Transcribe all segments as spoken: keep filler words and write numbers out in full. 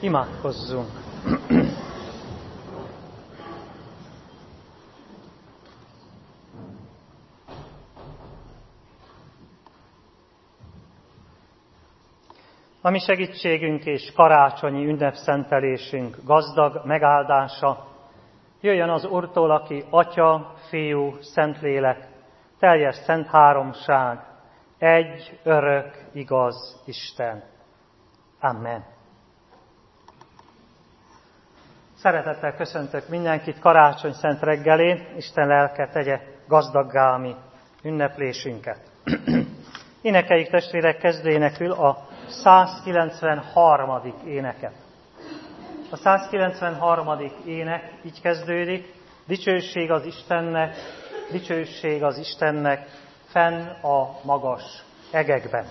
Imádkozzunk! A mi segítségünk és karácsonyi ünnepszentelésünk gazdag megáldása jöjjön az Úrtól, aki Atya, Fiú, Szentlélek, teljes szent háromság, egy örök, igaz Isten. Amen. Szeretettel köszöntök mindenkit karácsony szent reggelén, Isten lelke tegye gazdaggá a mi ünneplésünket. Énekeljük testvérek kezdőénekül a százkilencvenharmadik éneket. A százkilencvenharmadik ének így kezdődik: dicsőség az Istennek, dicsőség az Istennek fenn a magas egekben.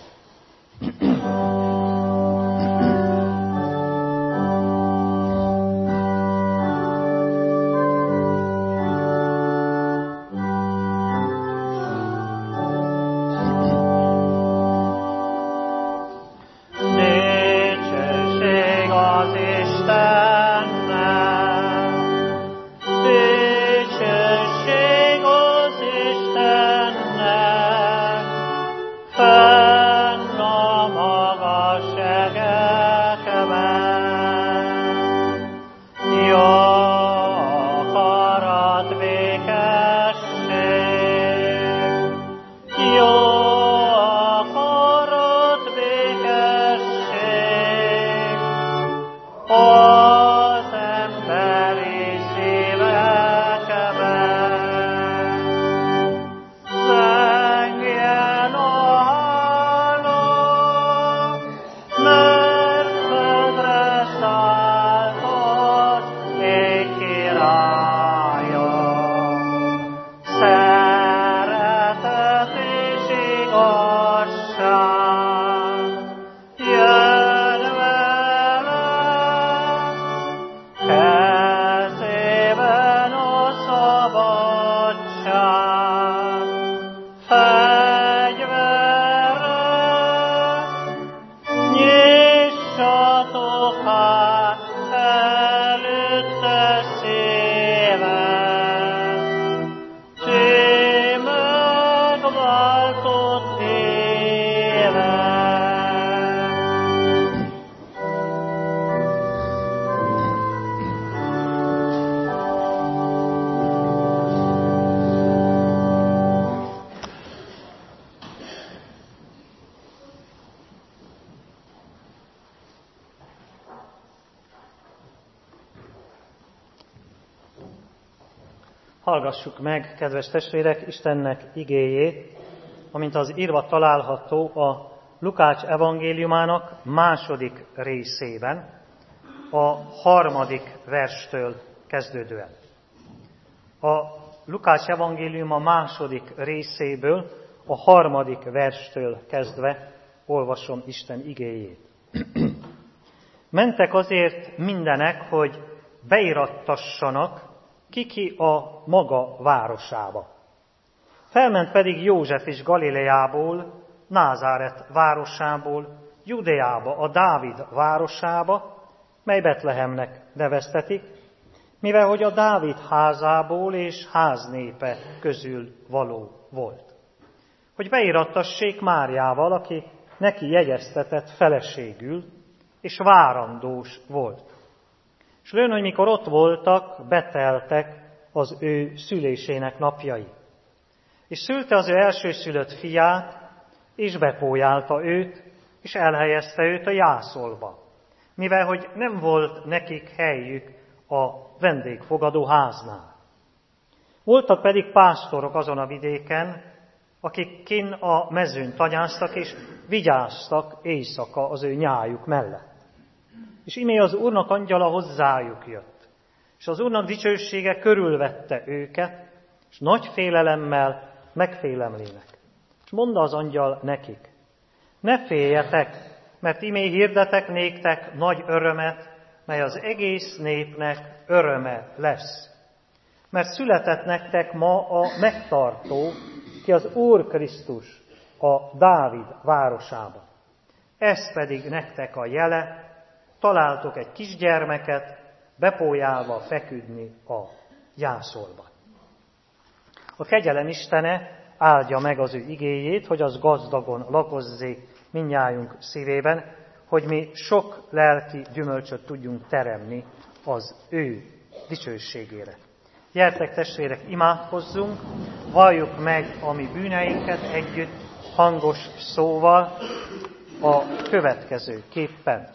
Hallgassuk meg, kedves testvérek, Istennek igéjét, amint az írva található a Lukács evangéliumának második részében, a harmadik verstől kezdődően. A Lukács evangéliuma második részéből, a harmadik verstől kezdve olvasom Isten igéjét. Mentek azért mindenek, hogy beirattassanak ki-ki a maga városába. Felment pedig József is Galileából, Názáret városából, Judeába, a Dávid városába, mely Betlehemnek neveztetik, mivel hogy a Dávid házából és háznépe közül való volt. Hogy beirattassék Máriával, aki neki jegyeztetett feleségül, és várandós volt. És lőn, hogy mikor ott voltak, beteltek az ő szülésének napjai. És szülte az ő elsőszülött fiát, és bepójálta őt, és elhelyezte őt a jászolba, mivel hogy nem volt nekik helyük a vendégfogadó háznál. Voltak pedig pásztorok azon a vidéken, akik kinn a mezőn tanyáztak, és vigyáztak éjszaka az ő nyájuk mellett. És imé az Úrnak angyala hozzájuk jött, és az Úrnak dicsősége körülvette őket, és nagy félelemmel megfélemlének. És mondta az angyal nekik: ne féljetek, mert imé hirdetek néktek nagy örömet, mely az egész népnek öröme lesz. Mert született nektek ma a megtartó, ki az Úr Krisztus a Dávid városába. Ez pedig nektek a jele: találtok egy kisgyermeket, bepójálva feküdni a jászolban. A kegyelem Istene áldja meg az ő igéjét, hogy az gazdagon lakozzék mindnyájunk szívében, hogy mi sok lelki gyümölcsöt tudjunk teremni az ő dicsőségére. Gyertek, testvérek, imádkozzunk, valljuk meg a mi bűneinket együtt hangos szóval a következő képpen.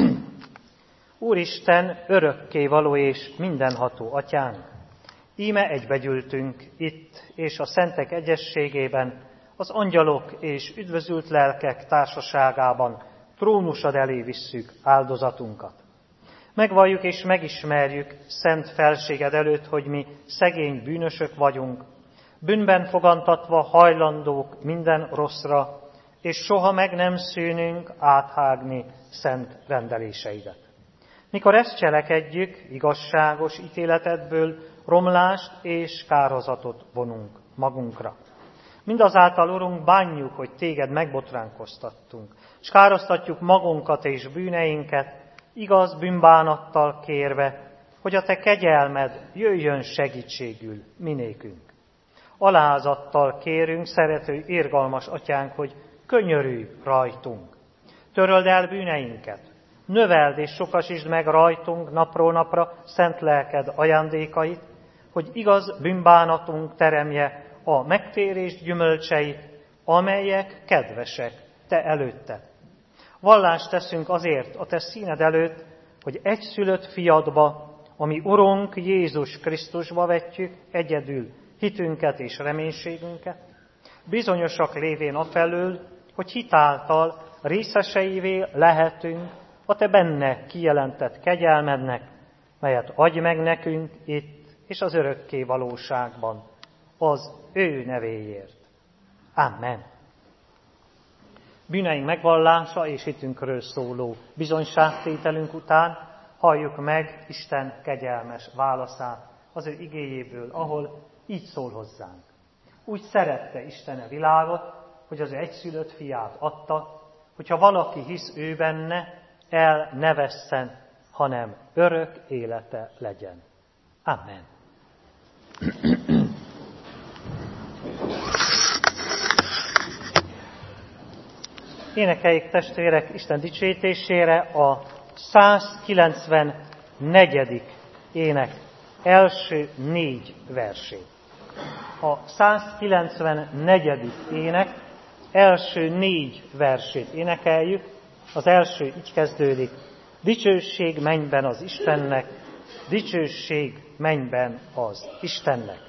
Úristen, örökkévaló és mindenható Atyánk, íme egybegyűltünk itt, és a szentek egyességében, az angyalok és üdvözült lelkek társaságában trónusad elé visszük áldozatunkat. Megvalljuk és megismerjük szent felséged előtt, hogy mi szegény bűnösök vagyunk, bűnben fogantatva hajlandók minden rosszra, és soha meg nem szűnünk áthágni szent rendeléseidet. Mikor ezt cselekedjük, igazságos ítéletedből romlást és kározatot vonunk magunkra. Mindazáltal, Urunk, bánjuk, hogy téged megbotránkoztattunk, és károsztatjuk magunkat és bűneinket, igaz bűnbánattal kérve, hogy a te kegyelmed jöjjön segítségül minékünk. Alázattal kérünk, szerető, irgalmas Atyánk, hogy könyörülj rajtunk. Töröld el bűneinket, növeld és sokasítsd meg rajtunk napról napra szent lelked ajándékait, hogy igaz bűnbánatunk teremje a megtérés gyümölcseit, amelyek kedvesek te előtted. Vallást teszünk azért a te színed előtt, hogy egyszülött fiadba, ami Urunk Jézus Krisztusba vetjük egyedül hitünket és reménységünket, bizonyosak lévén afelől, hogy hitáltal részeseivé lehetünk a te benne kijelentett kegyelmednek, melyet adj meg nekünk itt és az örökké valóságban, az ő nevéért. Amen. Bűneink megvallása és hitünkről szóló bizonyságtételünk után halljuk meg Isten kegyelmes válaszát az ő igéjéből, ahol így szól hozzánk. Úgy szerette Isten a világot, hogy az ő egyszülött fiát adta, hogyha valaki hisz ő benne, el ne vesszen, hanem örök élete legyen. Amen. Énekeljék, testvérek, Isten dicsőítésére a százkilencvennegyedik ének első négy versét. A százkilencvennegyedik ének első négy versét énekeljük. Az első így kezdődik: dicsőség mennyben az Istennek, dicsőség mennyben az Istennek.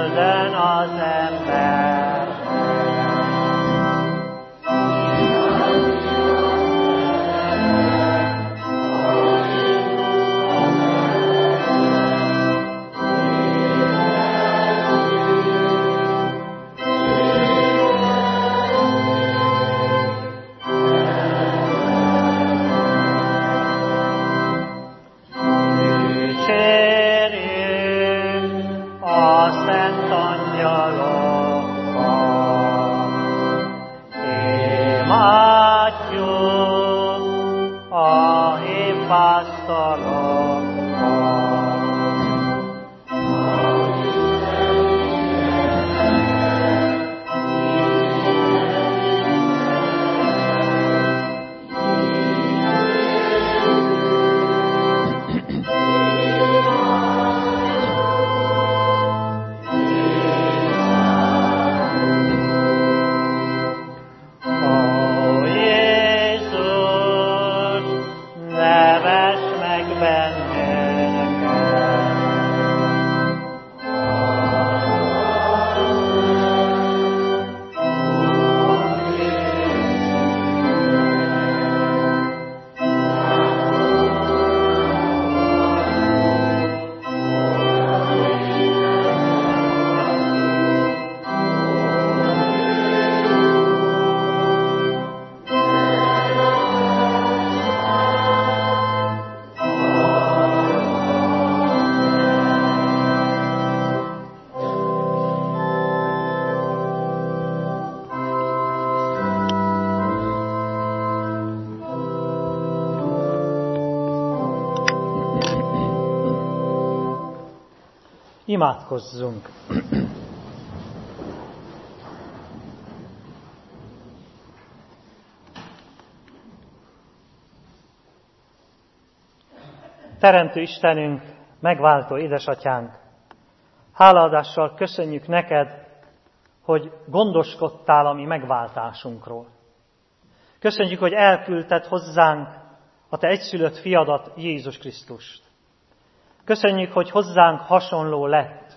Földön az ember. Imádkozzunk! Teremtő Istenünk, megváltó édesatyánk, hálaadással köszönjük neked, hogy gondoskodtál a mi megváltásunkról. Köszönjük, hogy elküldted hozzánk a te egyszülött fiadat, Jézus Krisztust. Köszönjük, hogy hozzánk hasonló lett,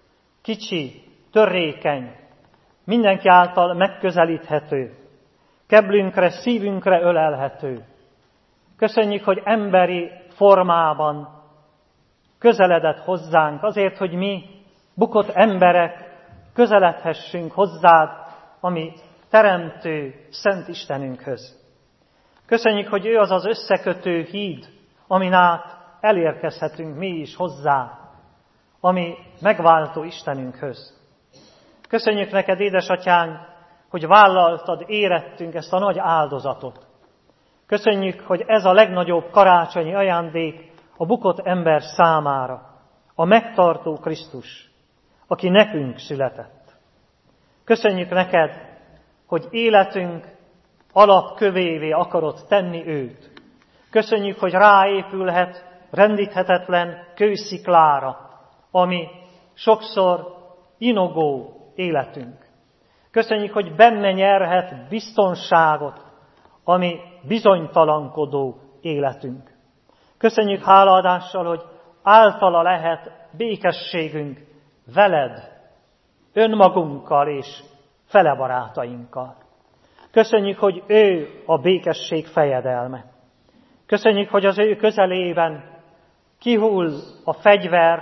kicsi, törékeny, mindenki által megközelíthető, keblünkre, szívünkre ölelhető. Köszönjük, hogy emberi formában közeledett hozzánk, azért, hogy mi, bukott emberek, közeledhessünk hozzád, ami teremtő, szent Istenünkhöz. Köszönjük, hogy ő az az összekötő híd, amin át elérkezhetünk mi is hozzá, ami megváltó Istenünkhöz. Köszönjük neked, édesatyánk, hogy vállaltad, érettünk ezt a nagy áldozatot. Köszönjük, hogy ez a legnagyobb karácsonyi ajándék a bukott ember számára, a megtartó Krisztus, aki nekünk született. Köszönjük neked, hogy életünk alapkövévé akarod tenni őt. Köszönjük, hogy ráépülhet rendíthetetlen kősziklára, ami sokszor inogó életünk. Köszönjük, hogy benne nyerhet biztonságot, ami bizonytalankodó életünk. Köszönjük hálaadással, hogy általa lehet békességünk veled, önmagunkkal és fele barátainkkal. Köszönjük, hogy ő a békesség fejedelme. Köszönjük, hogy az ő közelében kihull a fegyver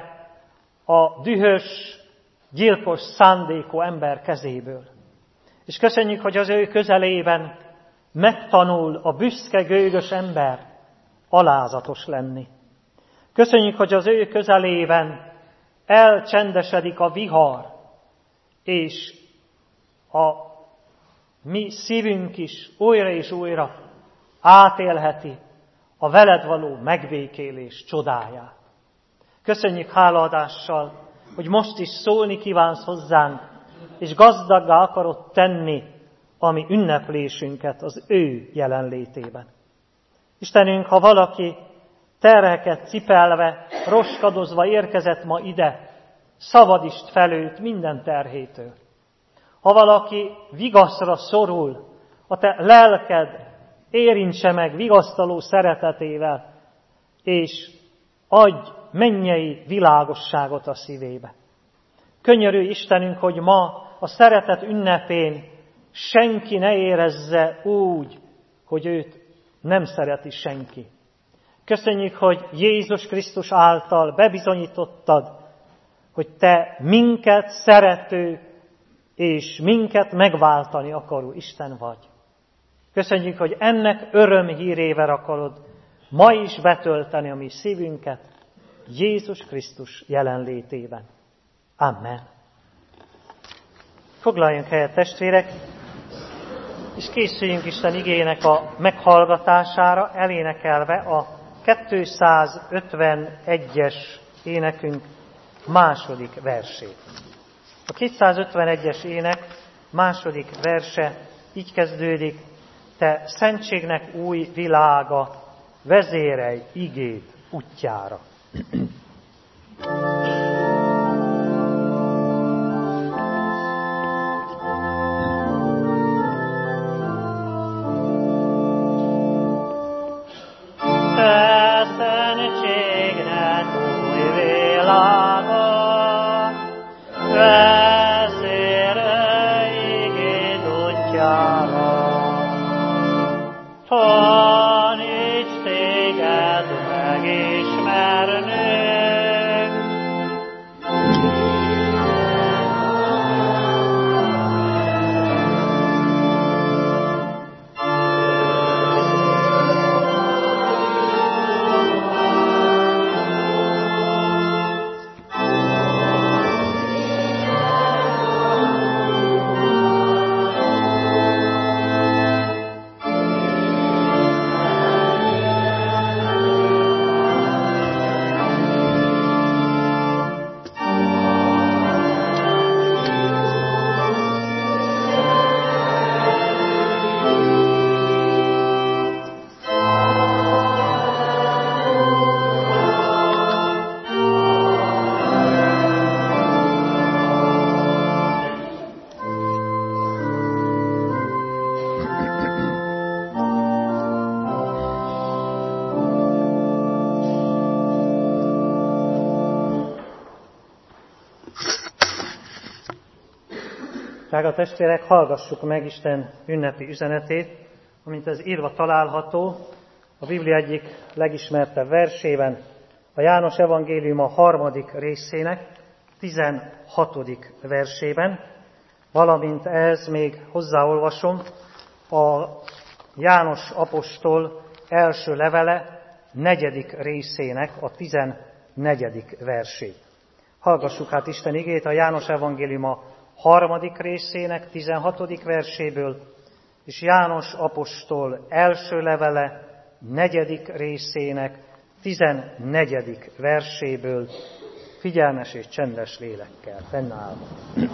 a dühös, gyilkos szándékú ember kezéből. És köszönjük, hogy az ő közelében megtanul a büszke, gőgös ember alázatos lenni. Köszönjük, hogy az ő közelében elcsendesedik a vihar, és a mi szívünk is újra és újra átélheti a veled való megbékélés csodáját. Köszönjük hálaadással, hogy most is szólni kívánsz hozzánk, és gazdaggá akarod tenni a mi ünneplésünket az ő jelenlétében. Istenünk, ha valaki terheket cipelve, roskadozva érkezett ma ide, szabadítsd fel őt minden terhétől. Ha valaki vigaszra szorul, a te lelked érintse meg vigasztaló szeretetével, és adj mennyei világosságot a szívébe. Könyörű Istenünk, hogy ma a szeretet ünnepén senki ne érezze úgy, hogy őt nem szereti senki. Köszönjük, hogy Jézus Krisztus által bebizonyítottad, hogy te minket szerető és minket megváltani akaró Isten vagy. Köszönjük, hogy ennek örömhírével akarod ma is betölteni a mi szívünket Jézus Krisztus jelenlétében. Amen. Foglaljunk helyet, testvérek, és készüljünk Isten igének a meghallgatására, elénekelve a kétszázötvenegyes énekünk második versét. A kétszázötvenegyes ének második verse így kezdődik: te szentségnek új világa, vezérelj igéd útjára. Drága testvérek, hallgassuk meg Isten ünnepi üzenetét, amint ez írva található a Biblia egyik legismertebb versében, a János evangélium a harmadik részének tizenhatodik versében, valamint ehhez még hozzáolvasom a János apostol első levele negyedik részének a tizennegyedik versét. Hallgassuk hát Isten igét a János evangélium a harmadik részének tizenhatodik verséből, és János apostol első levele negyedik részének tizennegyedik verséből, figyelmes és csendes lélekkel fennállva.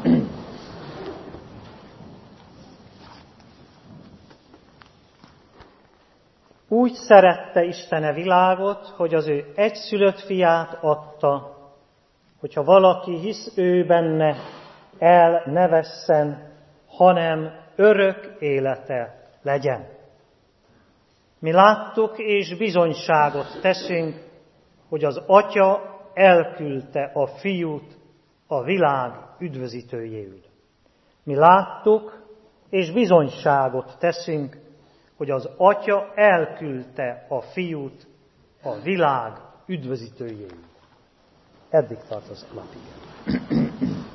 Úgy szerette Isten a világot, hogy az ő egyszülött fiát adta, hogyha valaki hisz ő benne, el ne vesszen, hanem örök élete legyen. Mi láttuk és bizonyságot teszünk, hogy az Atya elküldte a Fiút a világ üdvözítőjéül. Mi láttuk és bizonyságot teszünk, hogy az Atya elküldte a Fiút a világ üdvözítőjéül. Eddig tart az alapig.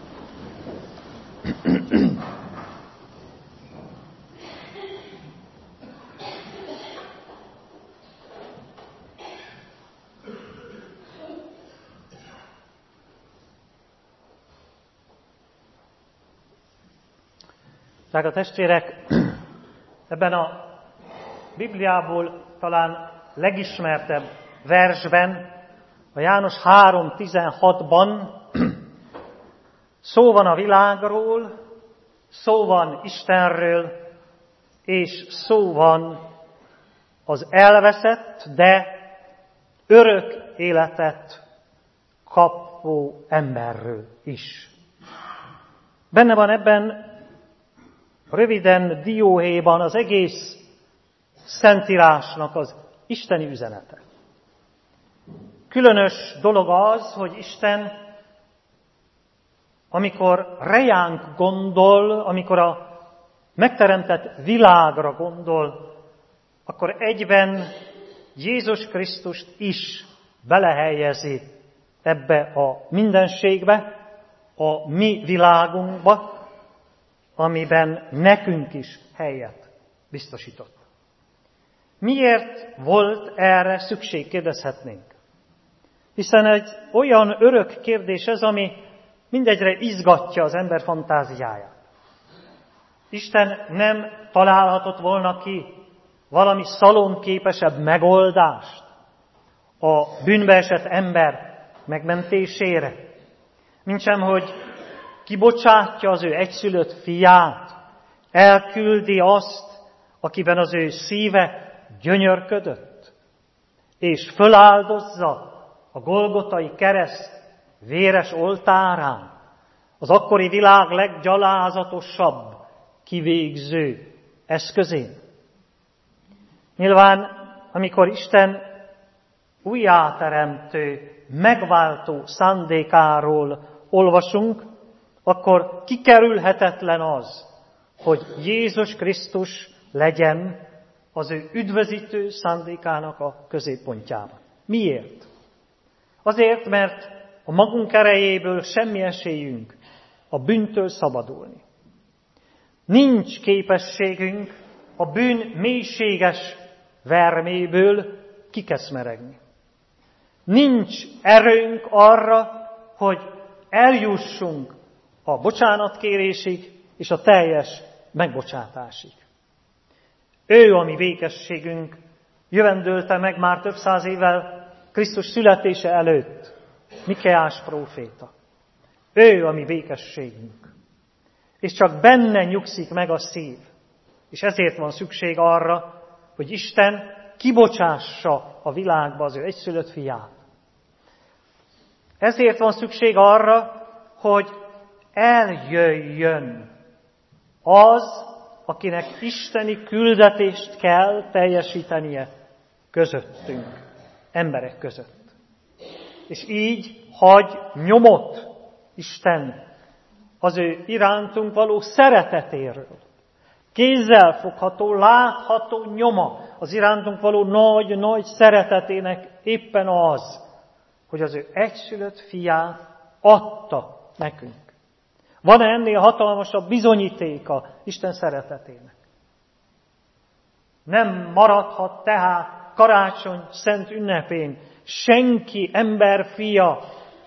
Drága testvérek, ebben a Bibliából talán legismertebb versben, a János három tizenhatban szó van a világról, szó van Istenről, és szó van az elveszett, de örök életet kapó emberről is. Benne van ebben röviden dióhéjban az egész Szentírásnak az isteni üzenete. Különös dolog az, hogy Isten, amikor rejánk gondol, amikor a megteremtett világra gondol, akkor egyben Jézus Krisztust is belehelyezi ebbe a mindenségbe, a mi világunkba, amiben nekünk is helyet biztosított. Miért volt erre szükség, kérdezhetnénk. Hiszen egy olyan örök kérdés ez, ami mindegyre izgatja az ember fantáziáját. Isten nem találhatott volna ki valami szalonképesebb megoldást a bűnbe esett ember megmentésére, mintsem, hogy kibocsátja az ő egyszülött fiát, elküldi azt, akiben az ő szíve gyönyörködött, és föláldozza a Golgotai kereszt véres oltárán, az akkori világ leggyalázatosabb kivégző eszközén. Nyilván, amikor Isten újjáteremtő, megváltó szándékáról olvasunk, akkor kikerülhetetlen az, hogy Jézus Krisztus legyen az ő üdvözítő szándékának a középpontjában. Miért? Azért, mert a magunk erejéből semmi esélyünk a bűntől szabadulni. Nincs képességünk a bűn mélységes verméből kikeszmeregni. Nincs erőnk arra, hogy eljussunk a bocsánatkérésig és a teljes megbocsátásig. Ő a mi békességünk, jövendölte meg már több száz évvel Krisztus születése előtt Mikeás próféta. Ő a mi békességünk. És csak benne nyugszik meg a szív. És ezért van szükség arra, hogy Isten kibocsássa a világba az ő egyszülött fiát. Ezért van szükség arra, hogy eljöjjön az, akinek isteni küldetést kell teljesítenie közöttünk, emberek között. És így hagy nyomot Isten az ő irántunk való szeretetéről. Kézzelfogható, látható nyoma az irántunk való nagy-nagy szeretetének éppen az, hogy az ő egyszülött fiát adta nekünk. Van-e ennél hatalmasabb bizonyítéka Isten szeretetének? Nem maradhat tehát karácsony szent ünnepén senki emberfia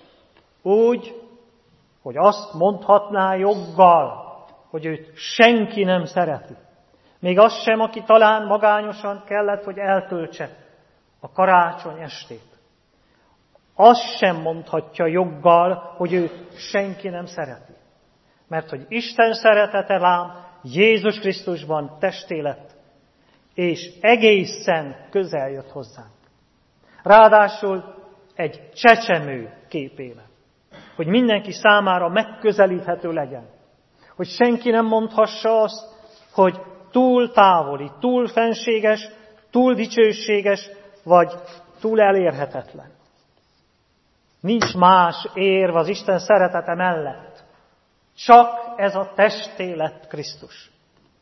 úgy, hogy azt mondhatná joggal, hogy őt senki nem szereti. Még az sem, aki talán magányosan kellett, hogy eltöltse a karácsony estét. Azt sem mondhatja joggal, hogy őt senki nem szereti. Mert hogy Isten szeretete lám Jézus Krisztusban testé lett, és egészen közel jött hozzánk. Ráadásul egy csecsemő képében, hogy mindenki számára megközelíthető legyen. Hogy senki nem mondhassa azt, hogy túl távoli, túl fenséges, túl dicsőséges, vagy túl elérhetetlen. Nincs más érv az Isten szeretete mellett. Csak ez a testé lett Krisztus.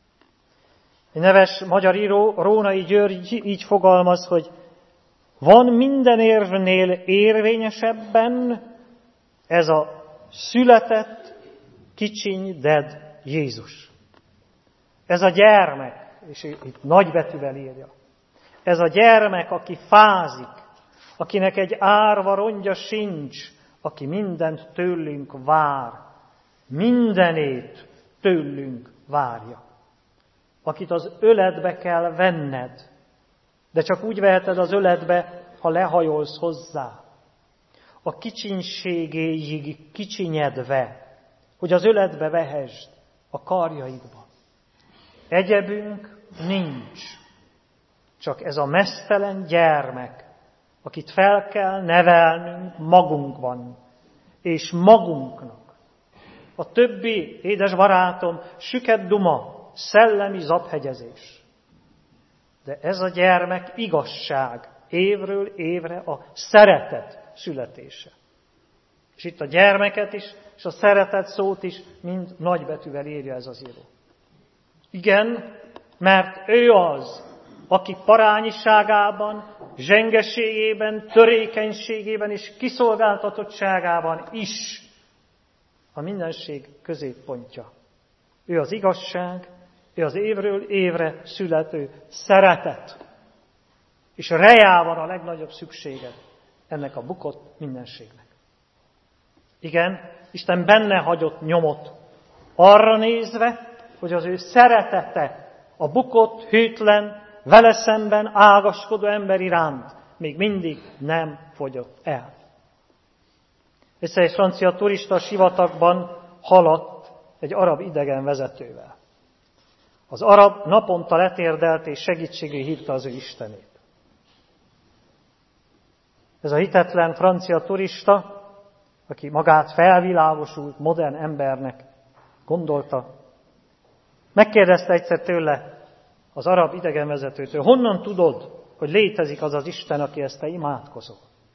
Egy neves magyar író, Rónai György így fogalmaz, hogy van minden érvnél érvényesebben ez a született, kicsiny ded Jézus. Ez a gyermek, és itt nagybetűvel írja, ez a gyermek, aki fázik, akinek egy árva rongya sincs, aki mindent tőlünk vár, mindenét tőlünk várja. Akit az öletbe kell venned, de csak úgy veheted az öletbe, ha lehajolsz hozzá. A kicsinségéig kicsinyedve, hogy az öletbe vehesd a karjaidba. Egyebünk nincs, csak ez a meztelen gyermek, akit fel kell nevelnünk magunkban, és magunknak. A többi, édes barátom, süket duma, szellemi zaphegyezés. De ez a gyermek igazság, évről évre a szeretet születése. És itt a gyermeket is, és a szeretet szót is mind nagybetűvel írja ez az író. Igen, mert ő az, aki parányiságában, zsengeségében, törékenységében és kiszolgáltatottságában is a mindenség középpontja. Ő az igazság, ő az évről évre születő szeretet. És rejá van a legnagyobb szükséged ennek a bukott mindenségnek. Igen, Isten benne hagyott nyomot arra nézve, hogy az ő szeretete a bukott, hűtlen, vele szemben ágaskodó ember iránt még mindig nem fogyott el. Egyszer egy francia turista a sivatagban haladt egy arab idegen vezetővel. Az arab naponta letérdelt és segítségül hívta az ő istenét. Ez a hitetlen francia turista, aki magát felvilágosult, modern embernek gondolta, megkérdezte egyszer tőle az arab idegenvezetőtől, honnan tudod, hogy létezik az az Isten, aki ezt te imádkozol?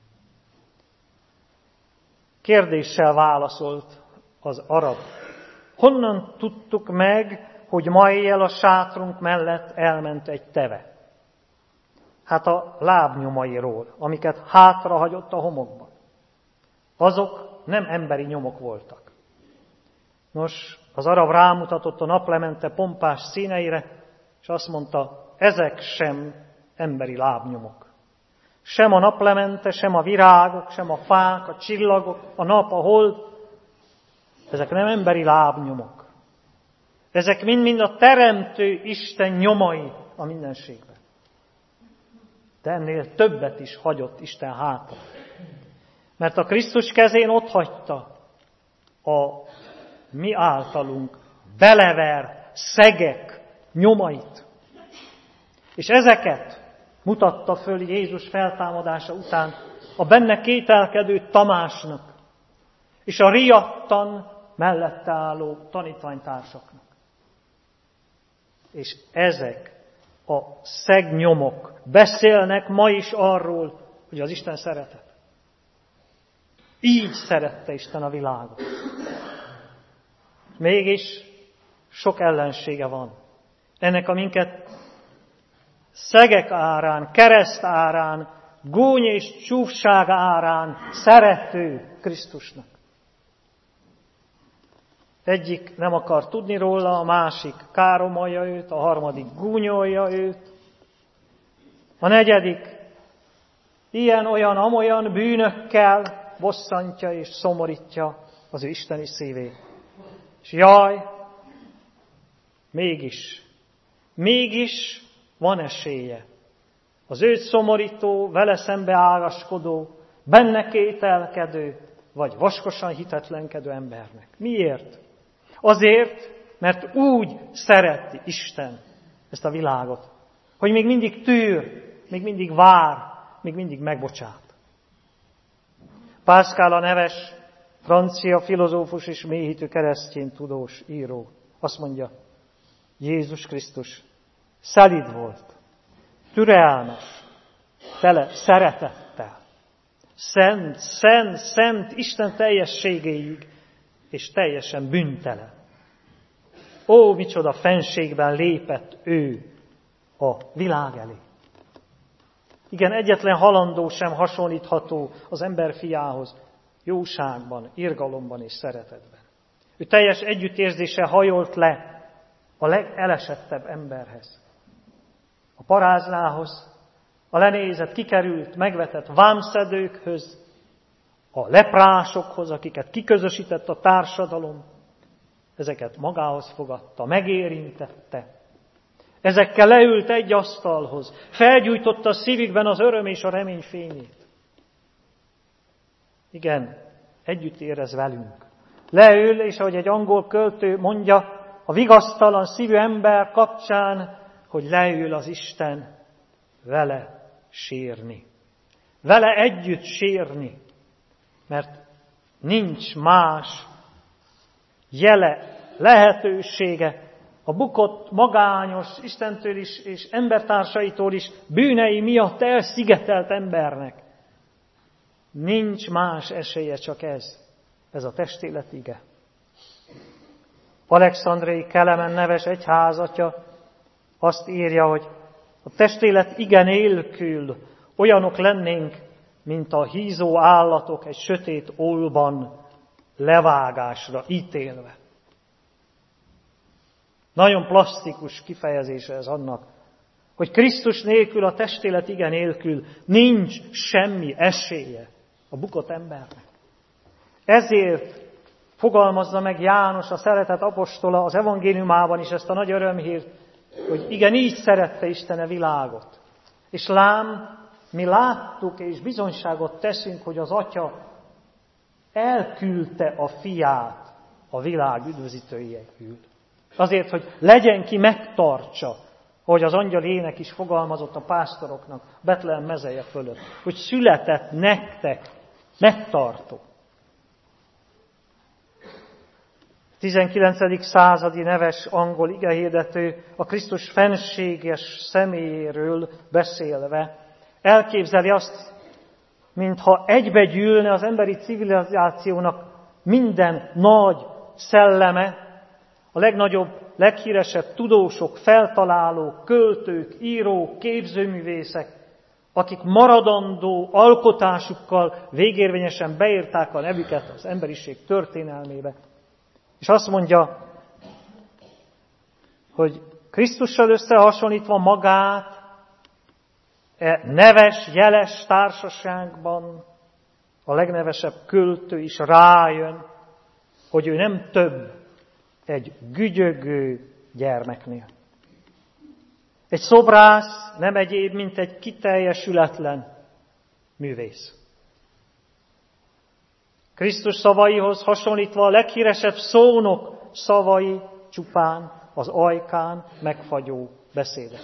Kérdéssel válaszolt az arab. Honnan tudtuk meg, hogy ma éjjel a sátrunk mellett elment egy teve? Hát a lábnyomairól, amiket hátrahagyott a homokban. Azok nem emberi nyomok voltak. Nos, az arab rámutatott a naplemente pompás színeire, és azt mondta, ezek sem emberi lábnyomok. Sem a naplemente, sem a virágok, sem a fák, a csillagok, a nap, a hold, ezek nem emberi lábnyomok. Ezek mind-mind a teremtő Isten nyomai a mindenségben. De ennél többet is hagyott Isten hátra. Mert a Krisztus kezén ott hagyta a mi általunk belever szegek nyomait. És ezeket mutatta föl Jézus feltámadása után a benne kételkedő Tamásnak, és a riadtan mellette álló tanítványtársaknak. És ezek a szegnyomok beszélnek ma is arról, hogy az Isten szeretet. Így szerette Isten a világot. Mégis sok ellensége van. Ennek a minket szegek árán, kereszt árán, gúny és csúfság árán szerető Krisztusnak. Egyik nem akar tudni róla, a másik káromolja őt, a harmadik gúnyolja őt, a negyedik ilyen-olyan, amolyan bűnökkel bosszantja és szomorítja az ő isteni szívét. És jaj, mégis, mégis van esélye. Az őt szomorító, vele szembe ágaskodó, benne kételkedő, vagy vaskosan hitetlenkedő embernek. Miért? Azért, mert úgy szereti Isten ezt a világot, hogy még mindig tűr, még mindig vár, még mindig megbocsát. Pascal a neves, francia filozófus és mélyhitű keresztény tudós író azt mondja, Jézus Krisztus szelíd volt, türelmes, tele szeretettel, szent, szent, szent Isten teljességéig, és teljesen bűntelen. Ó, micsoda fenségben lépett ő a világ elé. Igen, egyetlen halandó sem hasonlítható az ember fiához, jóságban, irgalomban és szeretetben. Ő teljes együttérzéssel hajolt le a legelesettebb emberhez. A paráznához, a lenézett, kikerült, megvetett vámszedőkhöz, a leprásokhoz, akiket kiközösített a társadalom, ezeket magához fogadta, megérintette. Ezekkel leült egy asztalhoz, felgyújtotta a szívükben az öröm és a remény fényét. Igen, együtt érez velünk. Leül, és ahogy egy angol költő mondja, a vigasztalan szívű ember kapcsán, hogy leül az Isten vele sírni. Vele együtt sírni, mert nincs más jele, lehetősége a bukott, magányos, Istentől is és embertársaitól is bűnei miatt elszigetelt embernek. Nincs más esélye, csak ez, ez a testélet ige. Alexandriai Kelemen neves egyházatja azt írja, hogy a testélet ige nélkül olyanok lennénk, mint a hízó állatok egy sötét ólban levágásra ítélve. Nagyon plastikus kifejezése ez annak, hogy Krisztus nélkül, a testélet ige nélkül nincs semmi esélye a bukott embernek. Ezért fogalmazza meg János, a szeretett apostola az evangéliumában is ezt a nagy örömhírt, hogy igen, így szerette Isten a világot. És lám, mi láttuk és bizonyságot teszünk, hogy az Atya elküldte a fiát a világ üdvözítőjéül. Azért, hogy legyen ki megtartsa, ahogy az angyal ének is fogalmazott a pásztoroknak Betlehem mezeje fölött, hogy született nektek megtartó. tizenkilencedik századi neves angol igehirdető a Krisztus fenséges személyéről beszélve elképzeli azt, mintha egybegyűlne az emberi civilizációnak minden nagy szelleme, a legnagyobb, leghíresebb tudósok, feltalálók, költők, írók, képzőművészek, akik maradandó alkotásukkal végérvényesen beírták a nevüket az emberiség történelmébe. És azt mondja, hogy Krisztussal összehasonlítva magát e neves, jeles társaságban a legnevesebb költő is rájön, hogy ő nem több egy gügyögő gyermeknél. Egy szobrász nem egyéb, mint egy kiteljesületlen művész. Krisztus szavaihoz hasonlítva a leghíresebb szónok szavai csupán az ajkán megfagyó beszédek.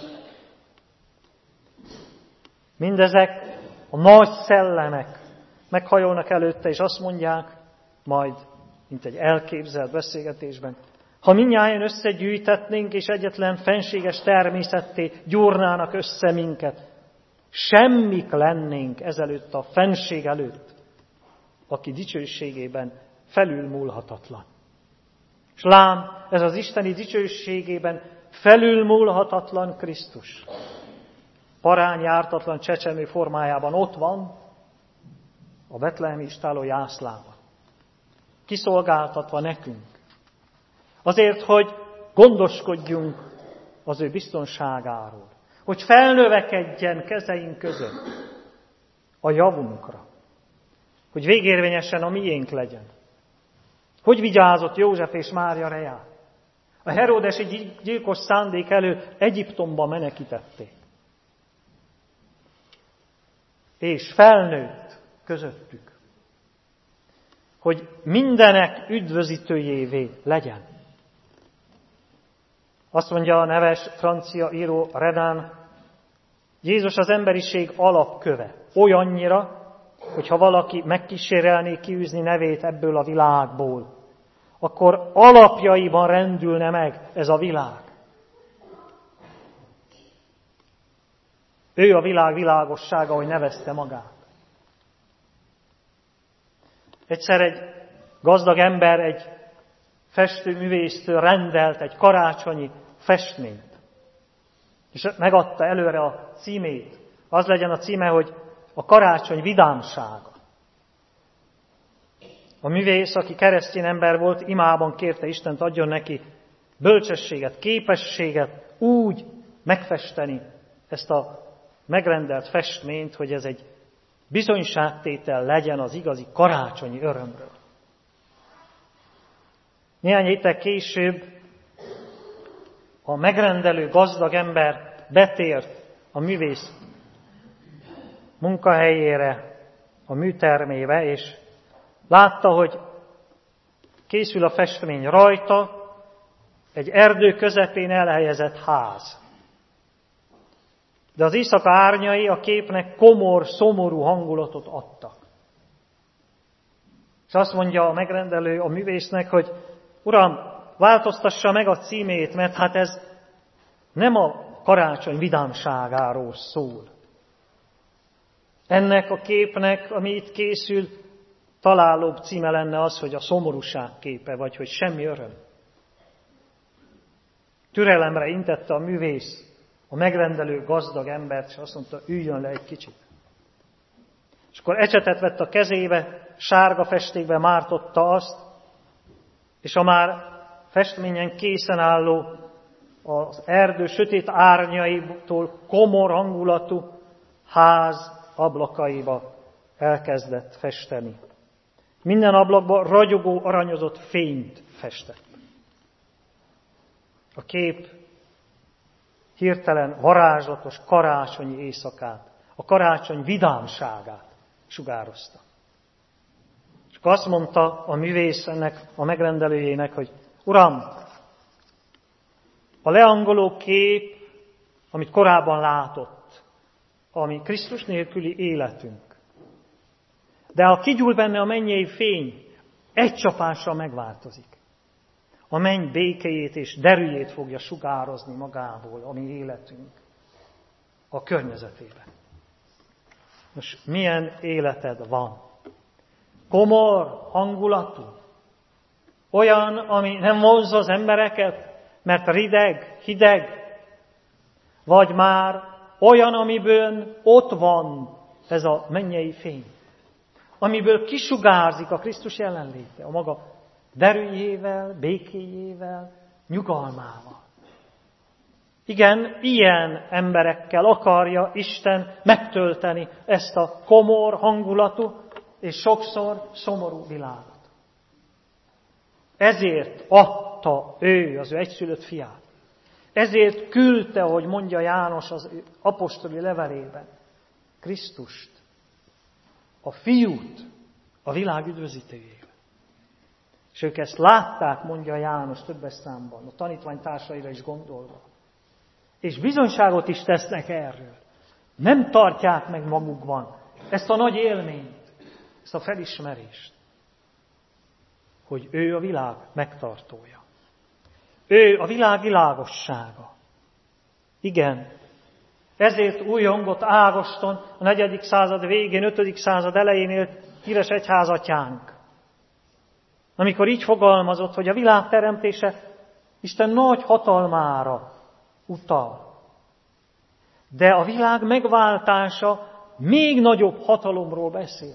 Mindezek a nagy szellemek meghajolnak előtte, és azt mondják, majd, mint egy elképzelt beszélgetésben, ha mindnyájan összegyűjtetnénk, és egyetlen fenséges természetté gyúrnának össze minket, semmik lennénk ezelőtt a fenség előtt, aki dicsőségében felülmúlhatatlan. És lám, ez az isteni dicsőségében felülmúlhatatlan Krisztus. Parány ártatlan csecsemő formájában ott van a betlehemi istálló jászlában. Kiszolgáltatva nekünk. Azért, hogy gondoskodjunk az ő biztonságáról. Hogy felnövekedjen kezeink között a javunkra. Hogy végérvényesen a miénk legyen. Hogy vigyázott József és Mária reá? A heródesi gyilkos szándék elől Egyiptomba menekítették. És felnőtt közöttük, hogy mindenek üdvözítőjévé legyen. Azt mondja a neves francia író Renan, Jézus az emberiség alapköve, olyannyira, hogyha valaki megkísérelné kiűzni nevét ebből a világból, akkor alapjaiban rendülne meg ez a világ. Ő a világ világossága, ahogy nevezte magát. Egyszer egy gazdag ember egy festőművésztől rendelt egy karácsonyi festményt. És megadta előre a címét. Az legyen a címe, hogy a karácsony vidámsága. A művész, aki keresztény ember volt, imában kérte Istent, adjon neki bölcsességet, képességet úgy megfesteni ezt a megrendelt festményt, hogy ez egy bizonyságtétel legyen az igazi karácsonyi örömről. Néhány héttel később a megrendelő gazdag ember betért a művész munkahelyére, a műtermébe, és látta, hogy készül a festmény rajta, egy erdő közepén elhelyezett ház. De az éjszaka árnyai a képnek komor, szomorú hangulatot adtak. És azt mondja a megrendelő a művésznek, hogy Uram, változtassa meg a címét, mert hát ez nem a karácsony vidámságáról szól. Ennek a képnek, ami itt készül, találóbb címe lenne az, hogy a szomorúság képe, vagy hogy semmi öröm. Türelemre intette a művész a megrendelő gazdag embert, és azt mondta, üljön le egy kicsit. És akkor ecsetet vett a kezébe, sárga festékbe mártotta azt, és a már festményen készen álló, az erdő sötét árnyaitól komor hangulatú ház ablakaiba elkezdett festeni. Minden ablakba ragyogó, aranyozott fényt festett. A kép hirtelen varázslatos karácsonyi éjszakát, a karácsony vidámságát sugározta. És akkor azt mondta a művész ennek a megrendelőjének, hogy Uram, a leangoló kép, amit korábban látott, ami Krisztus nélküli életünk. De ha kigyúl benne a mennyei fény, egy csapásra megváltozik. A menny békéjét és derűjét fogja sugározni magából, a mi életünk, a környezetében. Most milyen életed van? Komor, hangulatú? Olyan, ami nem vonzza az embereket, mert rideg, hideg? Vagy már olyan, amiből ott van ez a mennyei fény? Amiből kisugárzik a Krisztus jelenléte, a maga derűjével, békéjével, nyugalmával. Igen, ilyen emberekkel akarja Isten megtölteni ezt a komor hangulatú és sokszor szomorú világot. Ezért adta ő az ő egyszülött fiát. Ezért küldte, ahogy mondja János az apostoli levelében, Krisztust, a fiút a világ üdvözítőjével. És ők ezt látták, mondja János többes számban, a tanítványtársaira is gondolva. És bizonyságot is tesznek erről. Nem tartják meg magukban ezt a nagy élményt, ezt a felismerést, hogy ő a világ megtartója. Ő a világ világossága. Igen, ezért újongott Ágoston a negyedik század végén, ötödik század elején élt híres egyházatyánk. amikor így fogalmazott, hogy a világ teremtése Isten nagy hatalmára utal. De a világ megváltása még nagyobb hatalomról beszél.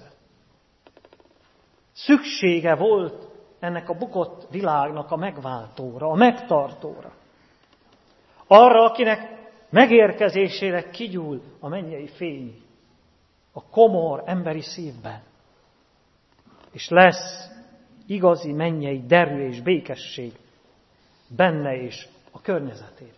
Szüksége volt ennek a bukott világnak a megváltóra, a megtartóra. Arra, akinek megérkezésére kigyúl a mennyei fény a komor emberi szívben. És lesz igazi mennyei derű és békesség benne és a környezetében.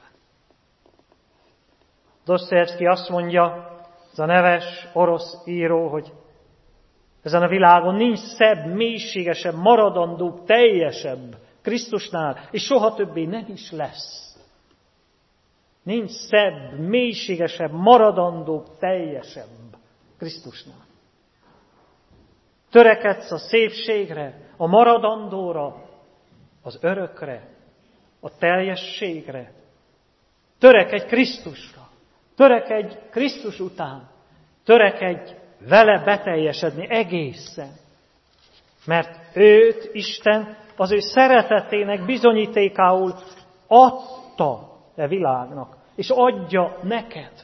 Dostoyevsky azt mondja, ez a neves orosz író, hogy ezen a világon nincs szebb, mélységesebb, maradandóbb, teljesebb Krisztusnál, és soha többé nem is lesz. Nincs szebb, mélységesebb, maradandóbb, teljesebb Krisztusnál. Törekedsz a szépségre, a maradandóra, az örökre, a teljességre. Törekedj Krisztusra, törekedj Krisztus után, törekedj vele beteljesedni egészen. Mert őt Isten az ő szeretetének bizonyítékául adta e világnak, és adja neked.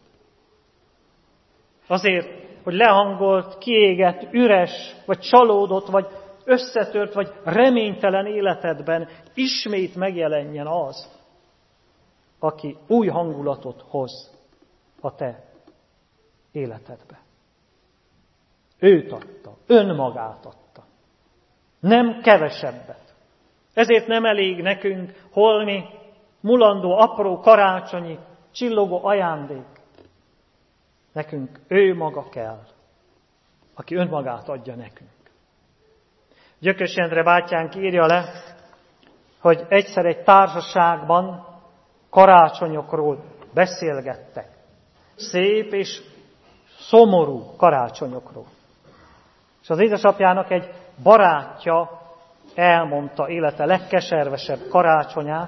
Azért, hogy lehangolt, kiégett, üres, vagy csalódott, vagy összetört, vagy reménytelen életedben ismét megjelenjen az, aki új hangulatot hoz a te életedbe. Őt adta, önmagát adta. Nem kevesebbet. Ezért nem elég nekünk holmi, mulandó, apró, karácsonyi, csillogó ajándék. Nekünk ő maga kell, aki önmagát adja nekünk. Gyökös Endre bátyánk írja le, hogy egyszer egy társaságban karácsonyokról beszélgettek. Szép és szomorú karácsonyokról. És az édesapjának egy barátja elmondta élete legkeservesebb karácsonyát,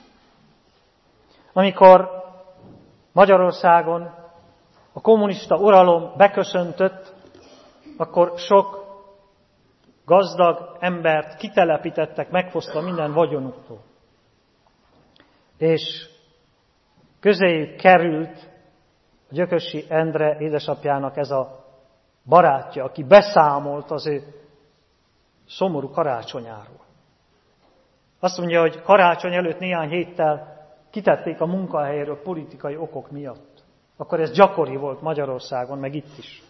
amikor Magyarországon a kommunista uralom beköszöntött, akkor sok gazdag embert kitelepítettek, megfosztva minden vagyonuktól. És közéjük került a Gyökösi Endre édesapjának ez a barátja, aki beszámolt az ő szomorú karácsonyáról. Azt mondja, hogy karácsony előtt néhány héttel kitették a munkahelyéről politikai okok miatt. Akkor ez gyakori volt Magyarországon, meg itt is.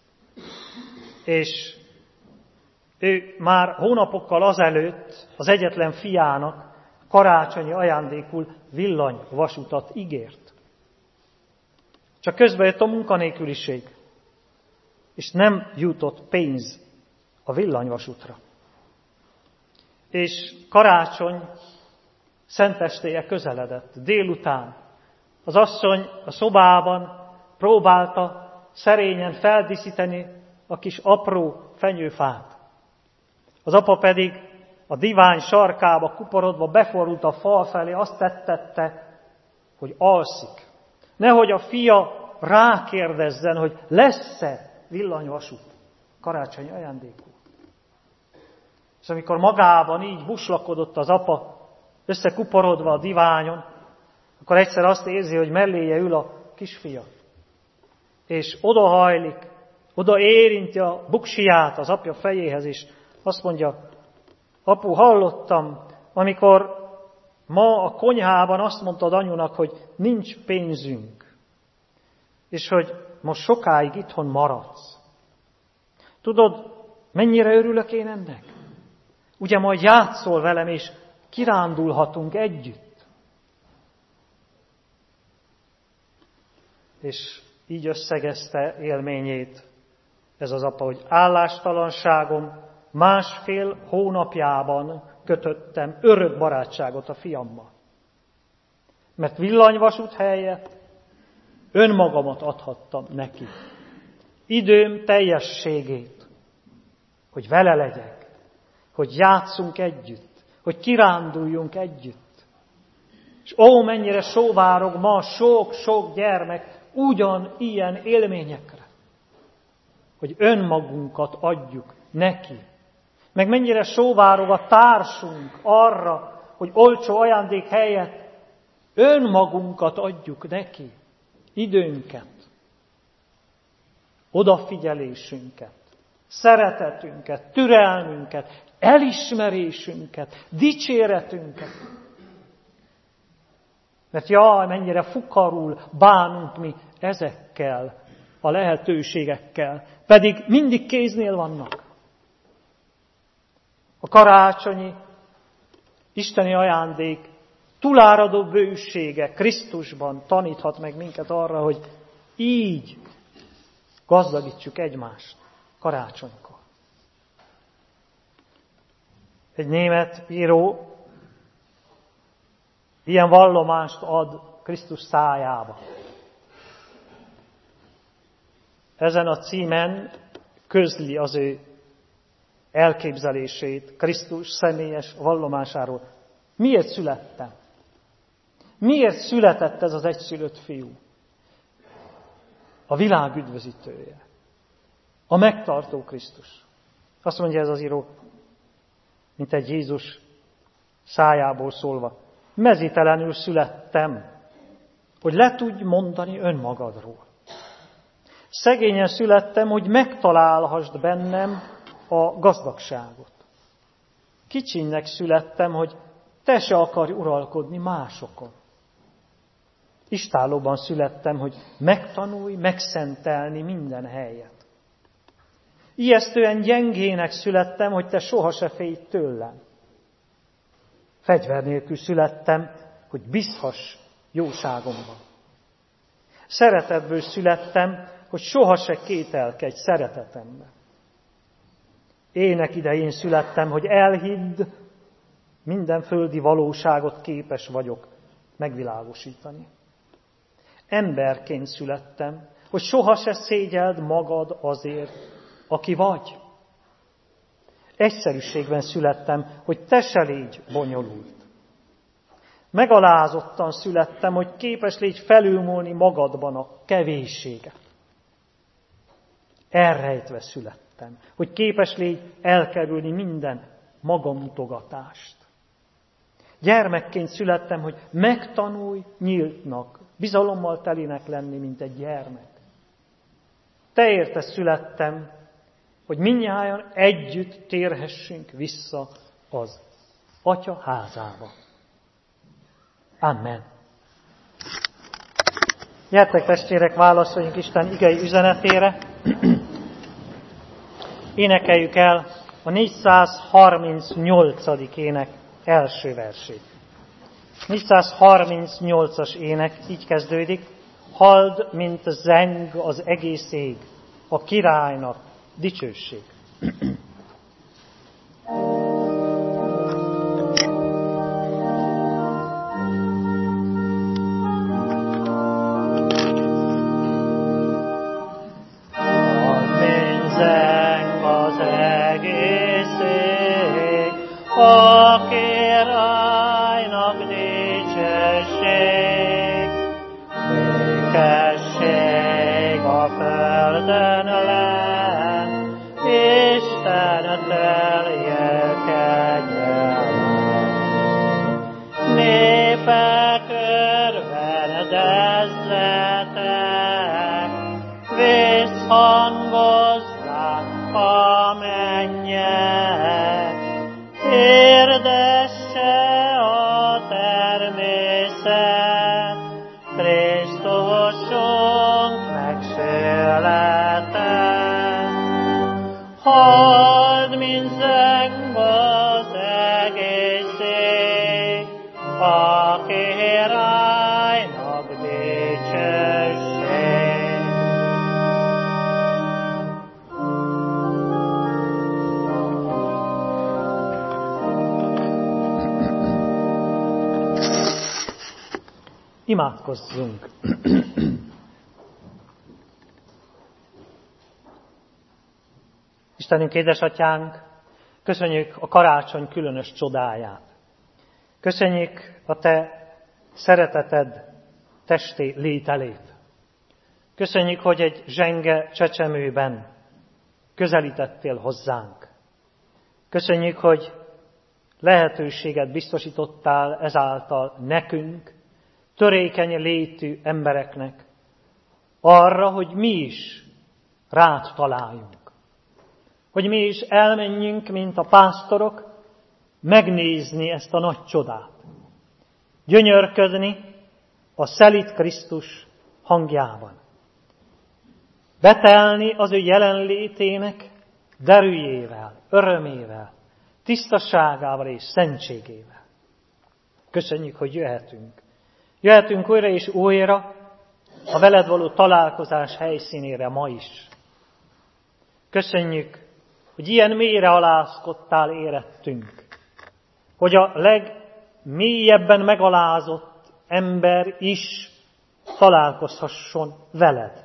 És ő már hónapokkal azelőtt az egyetlen fiának karácsonyi ajándékul villanyvasutat ígért. Csak közben jött a munkanélküliség, és nem jutott pénz a villanyvasútra. És karácsony szentestéje közeledett, délután. Az asszony a szobában próbálta szerényen feldíszíteni a kis apró fenyőfát. Az apa pedig a divány sarkába kuporodva befordult a fal felé, azt tettette, hogy alszik. Nehogy a fia rákérdezzen, hogy lesz-e villanyvasút karácsonyi ajándékul. És amikor magában így buslakodott az apa, összekuporodva a diványon, akkor egyszer azt érzi, hogy melléje ül a kisfia. És odahajlik, oda érinti a buksiját az apja fejéhez, és azt mondja, apu, hallottam, amikor ma a konyhában azt mondtad anyunak, hogy nincs pénzünk, és hogy most sokáig itthon maradsz. Tudod, mennyire örülök én ennek? Ugye majd játszol velem, és kirándulhatunk együtt. És így összegezte élményét ez az apa, hogy állástalanságom másfél hónapjában kötöttem örök barátságot a fiammal. Mert villanyvasút helyett önmagamat adhattam neki. Időm teljességét, hogy vele legyek, hogy játszunk együtt, hogy kiránduljunk együtt. És ó, mennyire sóvárog ma sok-sok gyermek ugyan ilyen élményekre, hogy önmagunkat adjuk neki. meg mennyire sóvárog a társunk arra, hogy olcsó ajándék helyett önmagunkat adjuk neki, időnket, odafigyelésünket, szeretetünket, türelmünket, elismerésünket, dicséretünket. Mert jaj, mennyire fukarul bánunk mi ezekkel a lehetőségekkel, pedig mindig kéznél vannak. A karácsonyi isteni ajándék túláradó bősége Krisztusban taníthat meg minket arra, hogy így gazdagítsuk egymást karácsonykor. Egy német író ilyen vallomást ad Krisztus szájába. Ezen a címen közli az ő elképzelését Krisztus személyes vallomásáról. Miért születtem? Miért született ez az egyszülött fiú? A világ üdvözítője. A megtartó Krisztus. Azt mondja ez az író, mint egy Jézus szájából szólva. Mezítelenül születtem, hogy le tudj mondani önmagadról. Szegényen születtem, hogy megtalálhassd bennem a gazdagságot. Kicsinnek születtem, hogy te se akarj uralkodni másokon. Istállóban születtem, hogy megtanulj megszentelni minden helyet. Ijesztően gyengének születtem, hogy te soha se félj tőlem. Fegyver nélkül születtem, hogy bízhass jóságomban. Szeretetből születtem, hogy soha se kételkedj szeretetemben. Ének idején születtem, hogy elhidd, minden földi valóságot képes vagyok megvilágosítani. Emberként születtem, hogy soha se szégyeld magad azért, aki vagy. Egyszerűségben születtem, hogy te se légy bonyolult. Megalázottan születtem, hogy képes légy felülmúlni magadban a kevésséget. Elrejtve születtem, hogy képes légy elkerülni minden magamutogatást. Gyermekként születtem, hogy megtanulj nyíltnak, bizalommal telinek lenni, mint egy gyermek. Te érte születtem, hogy mindnyájan együtt térhessünk vissza az Atya házába. Amen. Gyertek testvérek, válaszoljunk Isten igei üzenetére. Énekeljük el a négyszázharmincnyolcadik ének első versét. négyszázharmincnyolcas ének így kezdődik. Halld, mint zeng az egész ég, a királynak dicsőség. Imádkozzunk! Istenünk, édesatyánk, köszönjük a karácsony különös csodáját. Köszönjük a te szereteted testi lételét. Köszönjük, hogy egy zsenge csecsemőben közelítettél hozzánk. Köszönjük, hogy lehetőséget biztosítottál ezáltal nekünk, törékeny létű embereknek, arra, hogy mi is rád találjunk. Hogy mi is elmenjünk, mint a pásztorok, megnézni ezt a nagy csodát. Gyönyörködni a szelíd Krisztus hangjában. Betelni az ő jelenlétének derűjével, örömével, tisztaságával és szentségével. Köszönjük, hogy jöhetünk. Jöhetünk újra és újra a veled való találkozás helyszínére ma is. Köszönjük, hogy ilyen mélyre alázkodtál érettünk, hogy a legmélyebben megalázott ember is találkozhasson veled.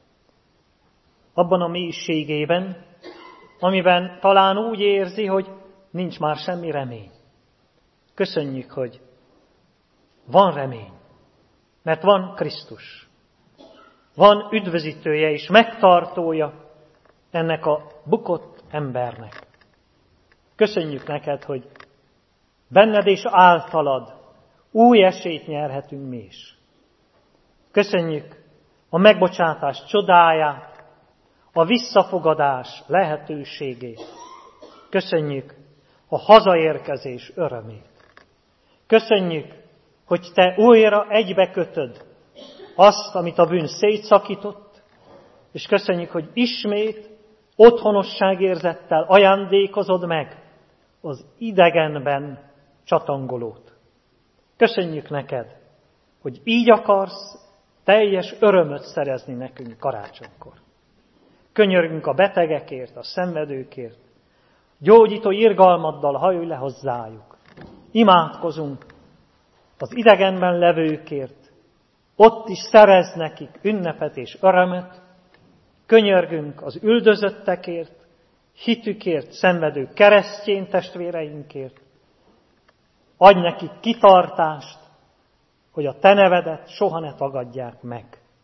Abban a mélységében, amiben talán úgy érzi, hogy nincs már semmi remény. Köszönjük, hogy van remény, mert van Krisztus. Van üdvözítője és megtartója ennek a bukott embernek. Köszönjük neked, hogy benned és általad új esélyt nyerhetünk mi is. Köszönjük a megbocsátás csodáját, a visszafogadás lehetőségét. Köszönjük a hazaérkezés örömét. Köszönjük, hogy te újra egybekötöd azt, amit a bűn szétszakított, és köszönjük, hogy ismét otthonosságérzettel ajándékozod meg az idegenben csatangolót. Köszönjük neked, hogy így akarsz teljes örömöt szerezni nekünk karácsonykor. Könyörgünk a betegekért, a szenvedőkért, gyógyító irgalmaddal hajolj le hozzájuk. Imádkozunk az idegenben levőkért, ott is szerez nekik ünnepet és örömöt. Könyörgünk az üldözöttekért, hitükért szenvedő keresztény testvéreinkért. Adj nekik kitartást, hogy a te nevedet soha ne tagadják meg.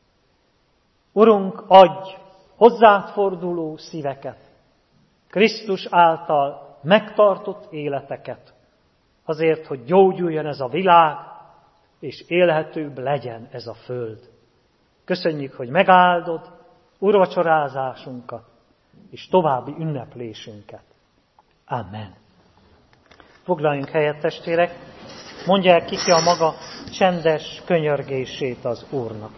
Urunk, adj hozzád forduló szíveket, Krisztus által megtartott életeket, azért, hogy gyógyuljon ez a világ, és élhetőbb legyen ez a föld. Köszönjük, hogy megáldod úrvacsorázásunkat, és további ünneplésünket. Amen. Foglaljunk helyet, testvérek, mondják ki ki a maga csendes könyörgését az Úrnak.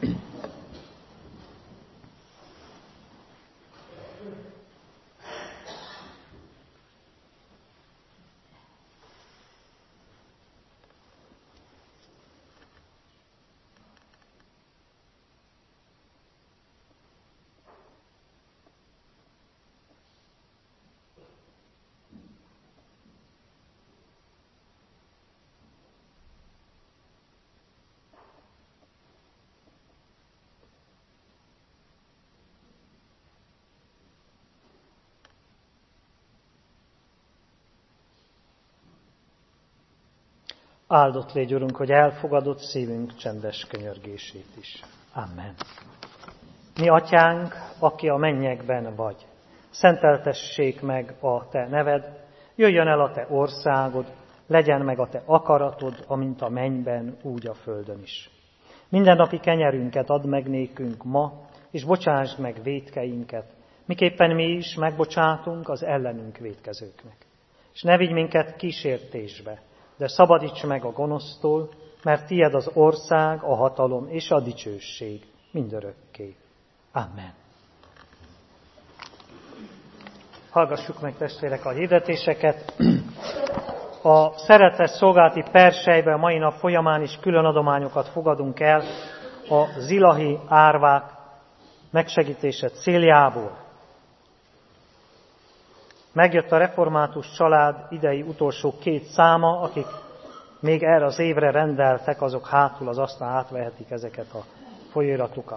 Áldott légy, Urunk, hogy elfogadott szívünk csendes könyörgését is. Amen. Mi atyánk, aki a mennyekben vagy, szenteltessék meg a te neved, jöjjön el a te országod, legyen meg a te akaratod, amint a mennyben, úgy a földön is. Mindennapi kenyerünket add meg nékünk ma, és bocsásd meg vétkeinket, miképpen mi is megbocsátunk az ellenünk vétkezőknek. És ne vigy minket kísértésbe, de szabadíts meg a gonosztól, mert tied az ország, a hatalom és a dicsőség mindörökké. Amen. Hallgassuk meg, testvérek, a hirdetéseket. A szeretett szolgálati perselyben a mai nap folyamán is külön adományokat fogadunk el a zilahi árvák megsegítése céljából. Megjött a református család idei utolsó két száma, akik még erre az évre rendeltek, azok hátul az asztalon átvehetik ezeket a folyóiratokat.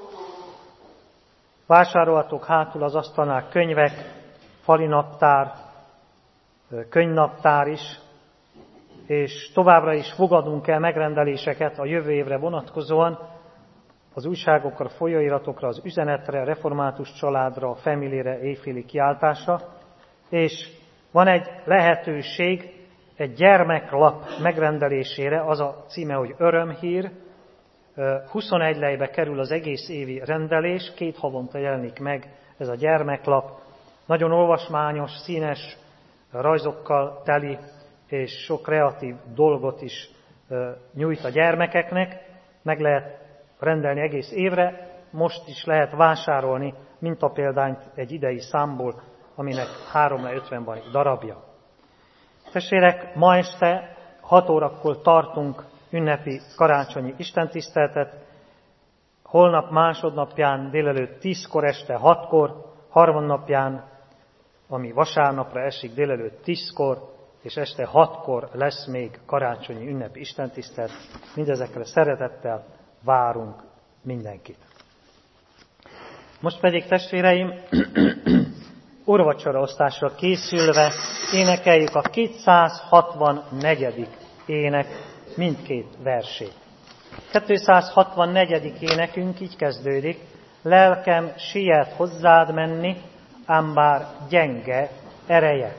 Vásárolhatók hátul az asztalnál könyvek, falinaptár, könyvnaptár is, és továbbra is fogadunk el megrendeléseket a jövő évre vonatkozóan, az újságokra, folyóiratokra, az üzenetre, a református családra, a Family-re, éjféli kiáltásra, és Van egy lehetőség egy gyermeklap megrendelésére, az a címe, hogy Örömhír. huszonegy lejbe kerül az egész évi rendelés, két havonta jelenik meg ez a gyermeklap. Nagyon olvasmányos, színes, rajzokkal teli, és sok kreatív dolgot is nyújt a gyermekeknek. Meg lehet rendelni egész évre, most is lehet vásárolni mintapéldányt egy idei számból, aminek három-ötven van darabja. Testvérek, ma este hat órakor tartunk ünnepi karácsonyi istentiszteletet, holnap másodnapján délelőtt tízkor, este hatkor, harmadnapján, ami vasárnapra esik, délelőtt tízkor, és este hatkor lesz még karácsonyi ünnepi istentisztelet. Mindezekre szeretettel várunk mindenkit. Most pedig, testvéreim, úrvacsoraosztásra készülve énekeljük a kétszázhatvannegyedik ének mindkét versét. kétszázhatvannegyedik énekünk így kezdődik: lelkem siet hozzád menni, ám bár gyenge ereje.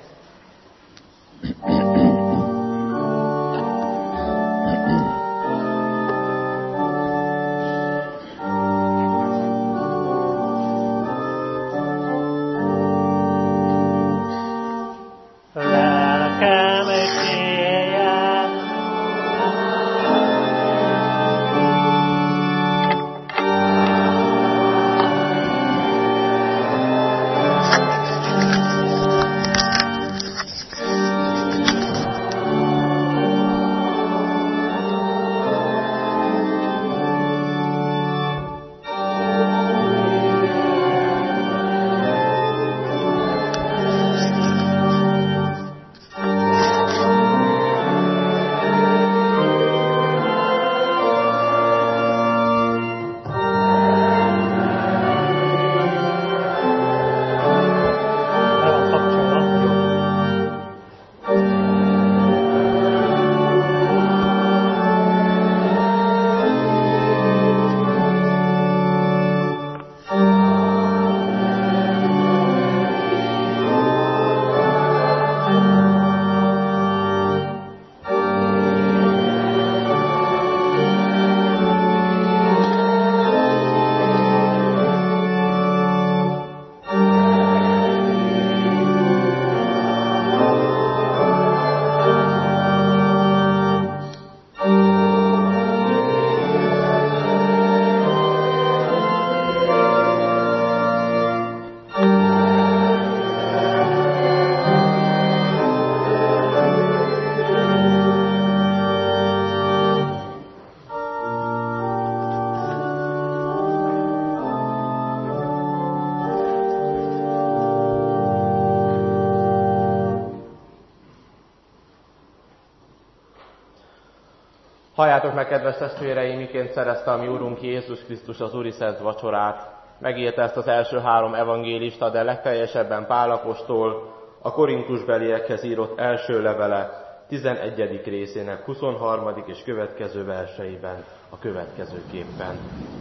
Halljátok meg, kedves testvéreim, miként szerezte a mi Úrunk Jézus Krisztus az Úri Szent Vacsorát. Megírta ezt az első három evangélista, de legteljesebben Pál apostol a korintusbeliekhez írott első levele tizenegyedik részének huszonharmadik és következő verseiben a következőképpen.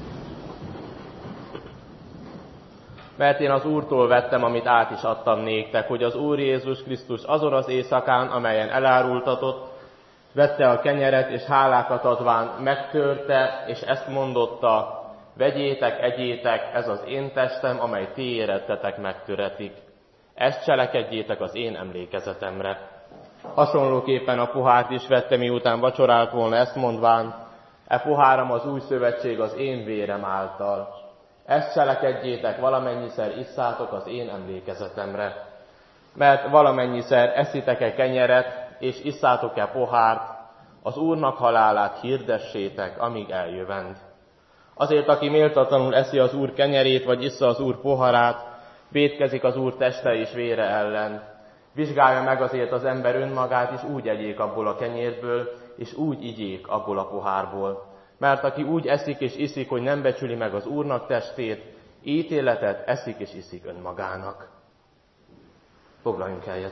Mert én az Úrtól vettem, amit át is adtam néktek, hogy az Úr Jézus Krisztus azon az éjszakán, amelyen elárultatott, vette a kenyeret, és hálákat adván megtörte, és ezt mondotta: vegyétek, egyétek, ez az én testem, amely ti érettetek megtöretik. Ezt cselekedjétek az én emlékezetemre. Hasonlóképpen a pohárt is vette, miután vacsorált volna, ezt mondván: e poháram az új szövetség az én vérem által. Ezt cselekedjétek, valamennyiszer isszátok az én emlékezetemre. Mert valamennyiszer eszitek-e kenyeret, és isszátok-e pohárt, az Úrnak halálát hirdessétek, amíg eljövend. Azért, aki méltatlanul eszi az Úr kenyerét, vagy issza az Úr poharát, vétkezik az Úr teste és vére ellen. Vizsgálja meg azért az ember önmagát, és úgy egyék abból a kenyérből, és úgy igyék abból a pohárból. Mert aki úgy eszik és iszik, hogy nem becsüli meg az Úrnak testét, ítéletet eszik és iszik önmagának. Foglaljunk helyet.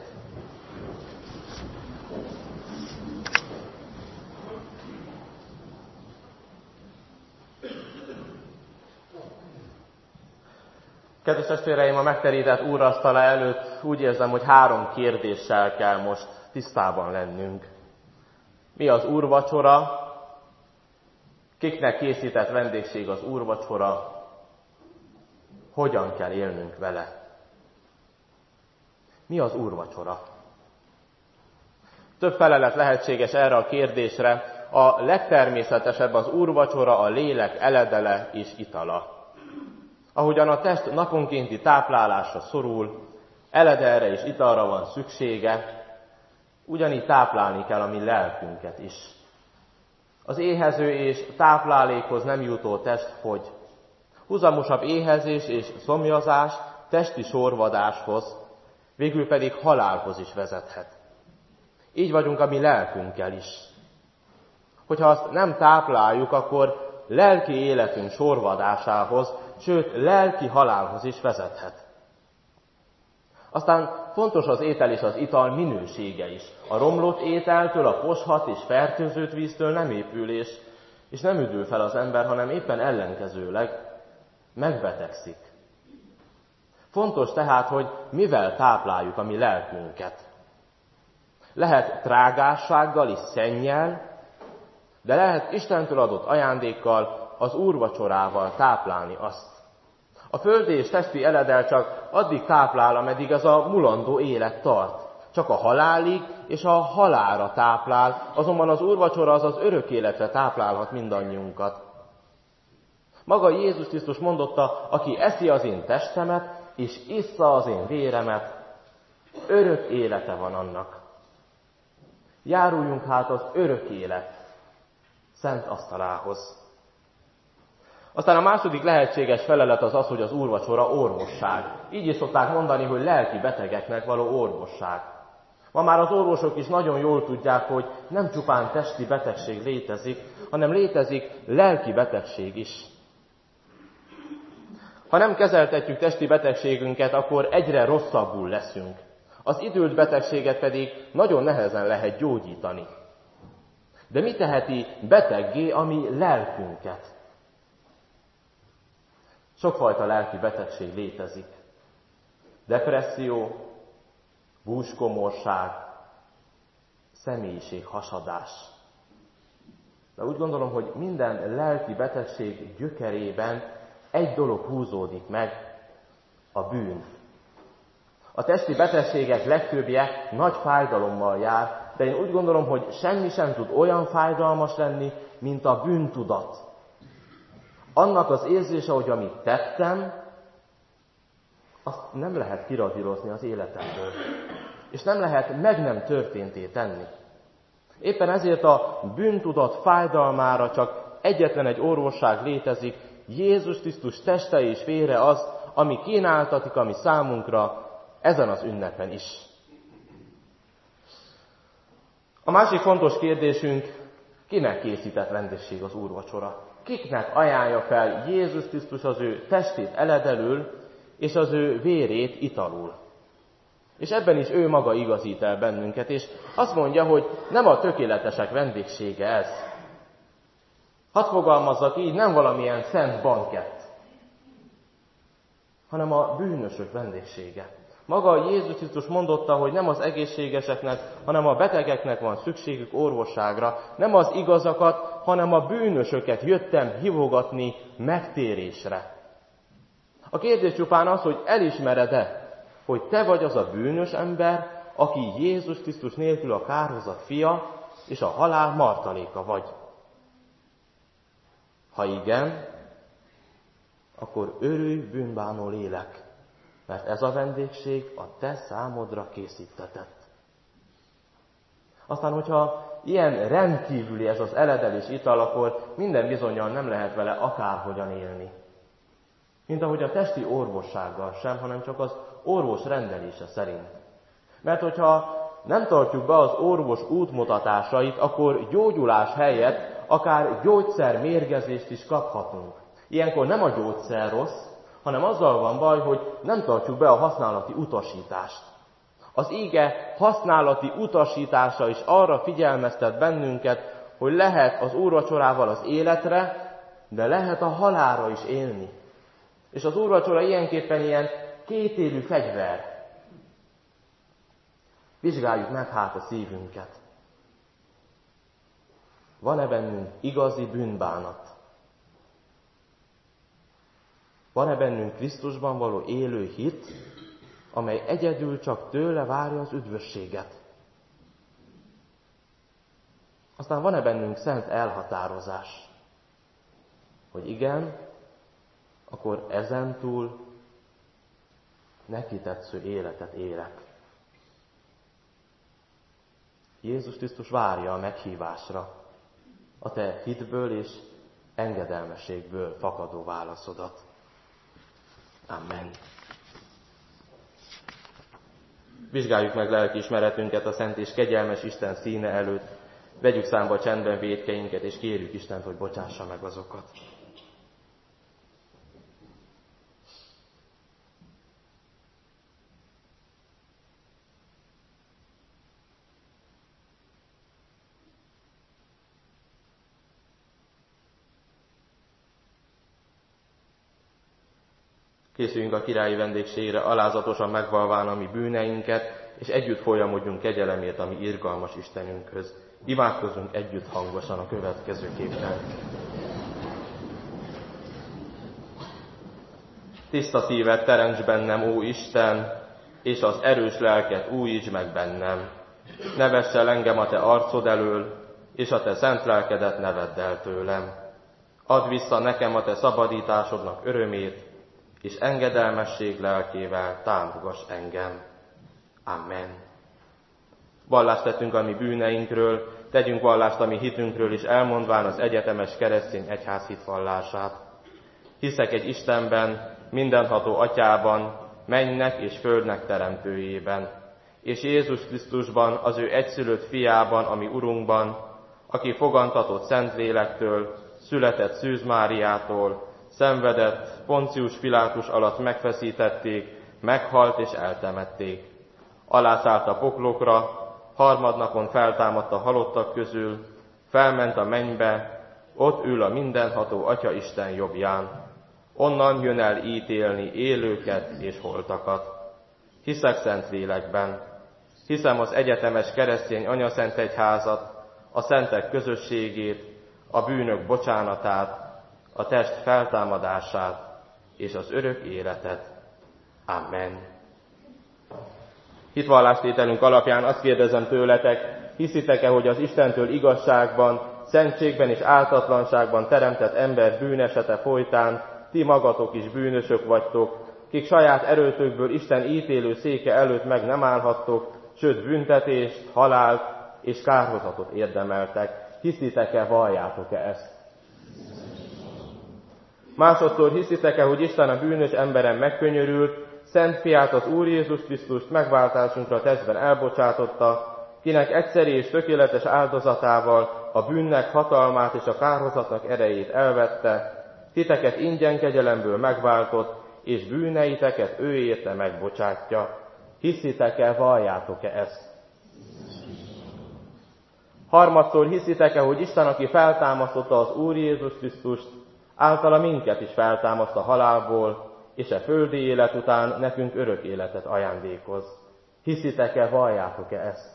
Kedves testvéreim, a megterített úrasztala előtt úgy érzem, hogy három kérdéssel kell most tisztában lennünk. Mi az úrvacsora? Kiknek készített vendégség az úrvacsora? Hogyan kell élnünk vele? Mi az úrvacsora? Több felelet lehetséges erre a kérdésre. A legtermészetesebb az úrvacsora a lélek eledele és itala. Ahogyan a test naponkénti táplálásra szorul, eledelre és italra van szüksége, ugyanígy táplálni kell a mi lelkünket is. Az éhező és táplálékhoz nem jutó test fogy. Huzamosabb éhezés és szomjazás testi sorvadáshoz, végül pedig halálhoz is vezethet. Így vagyunk a mi lelkünkkel is. Hogyha azt nem tápláljuk, akkor lelki életünk sorvadásához, sőt, lelki halálhoz is vezethet. Aztán fontos az étel és az ital minősége is. A romlott ételtől, a poshat és fertőzött víztől nem épül és, és nem üdül fel az ember, hanem éppen ellenkezőleg megbetegszik. Fontos tehát, hogy mivel tápláljuk a mi lelkünket. Lehet trágássággal és szennyel, de lehet Istentől adott ajándékkal, az úrvacsorával táplálni azt. A földi és testi eledel csak addig táplál, ameddig ez a mulandó élet tart. Csak a halálig és a halálra táplál, azonban az úrvacsora az az örök életre táplálhat mindannyiunkat. Maga Jézus Krisztus mondotta, aki eszi az én testemet, és issza az én véremet, örök élete van annak. Járuljunk hát az örök élet szent asztalához. Aztán a második lehetséges felelet az az, hogy az úrvacsora orvosság. Így is szokták mondani, hogy lelki betegeknek való orvosság. Ma már az orvosok is nagyon jól tudják, hogy nem csupán testi betegség létezik, hanem létezik lelki betegség is. Ha nem kezeltetjük testi betegségünket, akkor egyre rosszabbul leszünk. Az idült betegséget pedig nagyon nehezen lehet gyógyítani. De mi teheti beteggé a mi lelkünket? Sokfajta lelki betegség létezik. Depresszió, búskomorság, személyiséghasadás. De úgy gondolom, hogy minden lelki betegség gyökerében egy dolog húzódik meg, a bűn. A testi betegségek legtöbbje nagy fájdalommal jár, de én úgy gondolom, hogy semmi sem tud olyan fájdalmas lenni, mint a bűntudat. Annak az érzése, hogy amit tettem, azt nem lehet kiradírozni az életemből. És nem lehet meg nem történté tenni. Éppen ezért a bűntudat fájdalmára csak egyetlen egy orvosság létezik, Jézus Krisztus teste és vére az, ami kínáltatik a mi számunkra ezen az ünnepen is. A másik fontos kérdésünk, kinek készített vendégség az úrvacsora? Kiknek ajánlja fel Jézus Krisztus az ő testét eledelül, és az ő vérét italul? És ebben is ő maga igazít el bennünket, és azt mondja, hogy nem a tökéletesek vendégsége ez. Hadd fogalmazzak így, nem valamilyen szent bankett, hanem a bűnösök vendégsége. Maga Jézus Krisztus mondotta, hogy nem az egészségeseknek, hanem a betegeknek van szükségük orvosságra, nem az igazakat, hanem a bűnösöket jöttem hívogatni megtérésre. A kérdés csupán az, hogy elismered-e, hogy te vagy az a bűnös ember, aki Jézus Krisztus nélkül a kárhozat fia, és a halál martaléka vagy. Ha igen, akkor örülj bűnbánó lélek, mert ez a vendégség a te számodra készítetett. Aztán, hogyha ilyen rendkívüli ez az eledelés ital, akkor minden bizonnyal nem lehet vele akárhogyan élni. Mint ahogy a testi orvossággal sem, hanem csak az orvos rendelése szerint. Mert hogyha nem tartjuk be az orvos útmutatásait, akkor gyógyulás helyett akár gyógyszermérgezést is kaphatunk. Ilyenkor nem a gyógyszer rossz, hanem azzal van baj, hogy nem tartjuk be a használati utasítást. Az íge használati utasítása is arra figyelmeztet bennünket, hogy lehet az úrvacsorával az életre, de lehet a halálra is élni. És az úrvacsora ilyenképpen ilyen kétélű fegyver. Vizsgáljuk meg hát a szívünket. Van-e bennünk igazi bűnbánat? Van-e bennünk Krisztusban való élő hit, amely egyedül csak tőle várja az üdvösséget? Aztán van-e bennünk szent elhatározás, hogy igen, akkor ezentúl neki tetsző életet élek. Jézus Krisztus várja a meghívásra a te hitből és engedelmességből fakadó válaszodat. Amen. Vizsgáljuk meg lelkiismeretünket a szent és kegyelmes Isten színe előtt, vegyük számba csendben vétkeinket, és kérjük Istent, hogy bocsássa meg azokat. Készüljünk a királyi vendégségre, alázatosan megvalván a mi bűneinket, és együtt folyamodjunk kegyelemért a mi irgalmas Istenünkhöz. Imádkozzunk együtt hangosan a következőképpen. Tiszta szívet teremts bennem, ó Isten, és az erős lelket újítsd meg bennem. Ne vess el engem a te arcod elől, és a te szent lelkedet ne vedd el tőlem. Add vissza nekem a te szabadításodnak örömét, és engedelmesség lelkével támogass engem. Amen. Vallást tettünk a mi bűneinkről, tegyünk vallást a mi hitünkről is, elmondván az egyetemes keresztény egyház hitvallását. Hiszek egy Istenben, mindenható Atyában, mennynek és földnek teremtőjében, és Jézus Krisztusban, az ő egyszülött fiában, ami Urunkban, aki fogantatott Szentlélektől, született Szűz Máriától, szenvedett, Poncius Pilátus alatt megfeszítették, meghalt és eltemették. Alászállt a poklokra, harmadnapon feltámadt a halottak közül, felment a mennybe, ott ül a mindenható Atya Isten jobbján. Onnan jön el ítélni élőket és holtakat. Hiszek Szentlélekben, hiszem az egyetemes keresztény anyaszentegyházat, a szentek közösségét, a bűnök bocsánatát, a test feltámadását és az örök életet. Amen. Hitvallástételünk alapján azt kérdezem tőletek, hiszitek-e, hogy az Istentől igazságban, szentségben és ártatlanságban teremtett ember bűnesete folytán ti magatok is bűnösök vagytok, kik saját erőtökből Isten ítélő széke előtt meg nem állhattok, sőt büntetést, halált és kárhozatot érdemeltek. Hiszitek-e, valljátok-e ezt? Másodszor hiszitek-e, hogy Isten a bűnös emberen megkönyörült, Szent Fiát, az Úr Jézus Krisztust megváltásunkra testben elbocsátotta, kinek egyszeri és tökéletes áldozatával a bűnnek hatalmát és a kárhozatnak erejét elvette, titeket ingyen kegyelemből megváltott, és bűneiteket ő érte megbocsátja. Hiszitek-e, valljátok-e ezt? Harmadszor hiszitek-e, hogy Isten, aki feltámasztotta az Úr Jézus Krisztust, általa minket is feltámaszt a halálból, és a földi élet után nekünk örök életet ajándékoz. Hiszitek-e, valljátok-e ezt?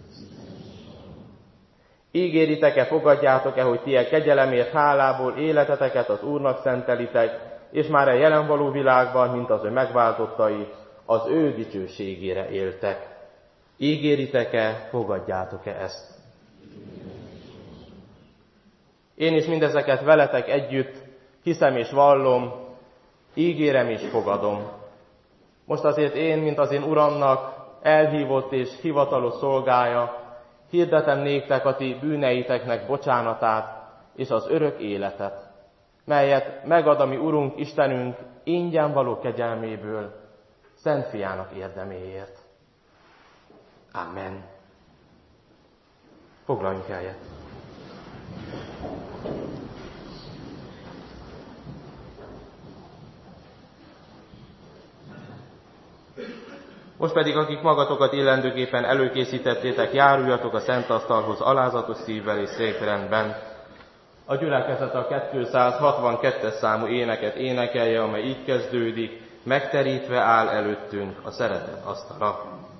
Ígéritek-e, fogadjátok-e, hogy ti e kegyelemért hálából életeteket az Úrnak szentelitek, és már a jelen való világban, mint az ő megváltottai, az ő dicsőségére éltek? Ígéritek-e, fogadjátok-e ezt? Én is mindezeket veletek együtt hiszem és vallom, ígérem és fogadom. Most azért én, mint az én Uramnak elhívott és hivatalos szolgája, hirdetem néktek a ti bűneiteknek bocsánatát és az örök életet, melyet megad a mi Urunk Istenünk ingyen való kegyelméből, Szent Fiának érdeméért. Amen. Foglaljunk helyet. Most pedig, akik magatokat illendőképpen előkészítettétek, járuljatok a szent asztalhoz alázatos szívvel és szép rendben. A gyülekezet a kétszázhatvankettes számú éneket énekelje, amely így kezdődik: megterítve áll előttünk a szeretet asztala.